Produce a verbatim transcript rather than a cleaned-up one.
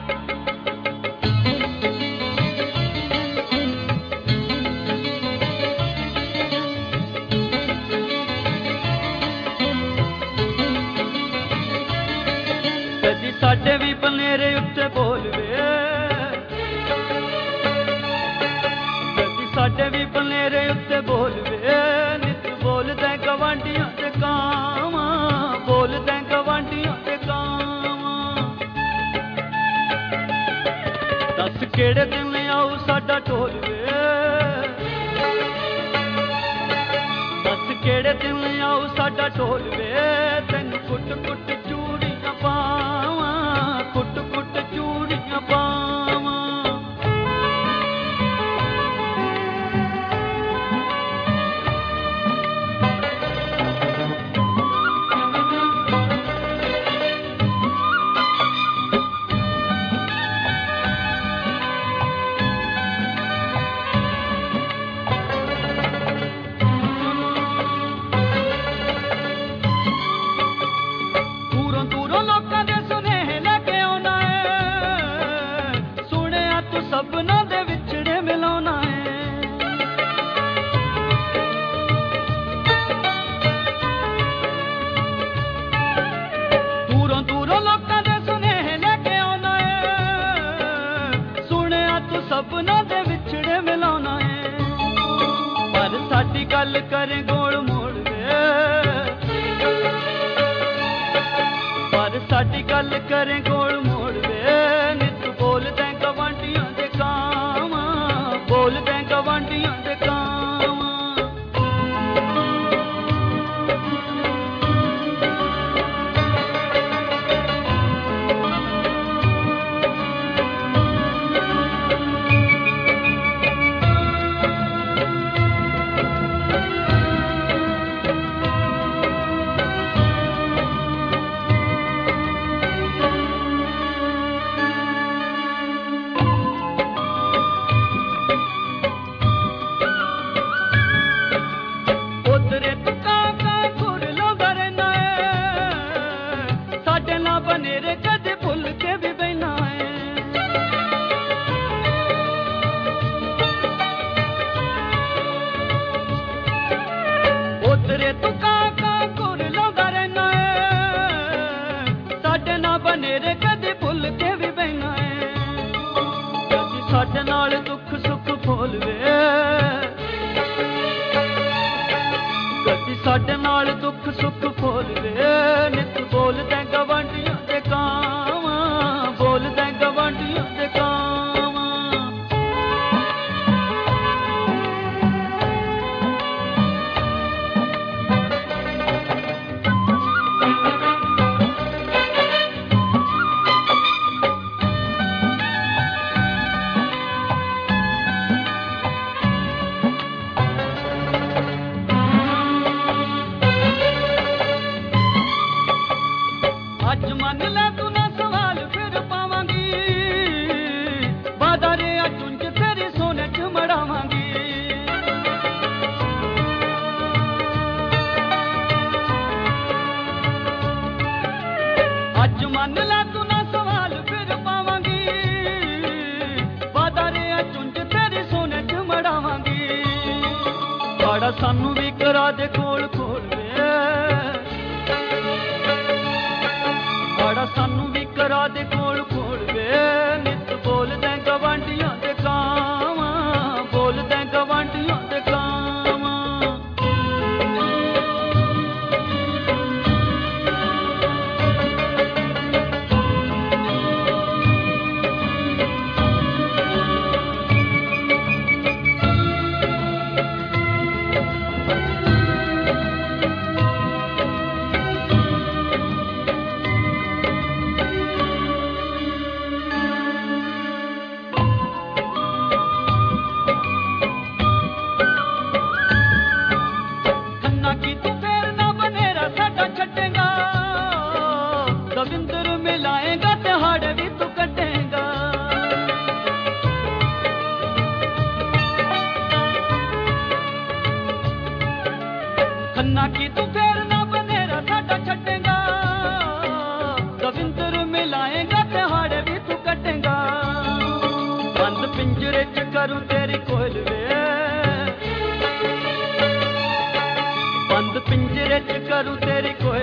कदी साडे भी बनेरे उत्ते बोल वे, कदी साडे भी बनेरे उत्ते बोल वे, नित बोलदे गवांढियां ते कावां, बोलदे गवांढियां ते कावां। दस केड़े दिन आऊ साडा ढोल वे, दस केड़े दिन आऊ साडा ढोल वे, तैनूं कुट कुट चूड़ियां पावां, कुट कुट चूड़ियां पावां। दूरों दूरों लोकां दे सुनेहे लैके आउणा है, सुणिया तू सबना दे विछड़े मिलाउणा है। दूरों दूरों लोकां दे सुनेहे लैके आउणा है, सुणिया तू सबना दे विछड़े मिलाउणा है। पर साडी गल करे गोल मोड़ वे, पर साडी गल करे गोल मोड़ वे, नित बोलदे गवांढियां दे कावां, बोलदे गवांढियां दे कावां। उधरे तू कां कां घुर लाउंदा रैंदा है, साडे नाल बनेरे कदे भुल के भी बैठा है। उधरे तू कां कां घुर लाउंदा रैंदा है, साडे नाल बनेरे कदे भुल के भी बैठा है। कदी साडे नाल दुख सुख बोल वे, कदी साडे नाल दुख सुख बोल वे, नित बोलदे गवांढियां ते कावां, बोलदे गवांढियां ते कावां। अज मन लै तू ना सवाल फिर पावांगी, वादा रे चुंझ तेरी सोने च मड़ावांगी। अज मन लै तू ना सवाल फिर पावांगी, वादा रे चुंझ तेरी सोने च मड़ावांगी। बाड़ा सानू भी करा दे कोल कोल वे, बाड़ा सानू भी करा दे कोल कोल वे, नित बोलदे गवांढियां दे कावां, बोलदे गवांढियां दे कावां। करूं तेरी कोयल वे, बंद पिंजरे च करूं तेरी कोयल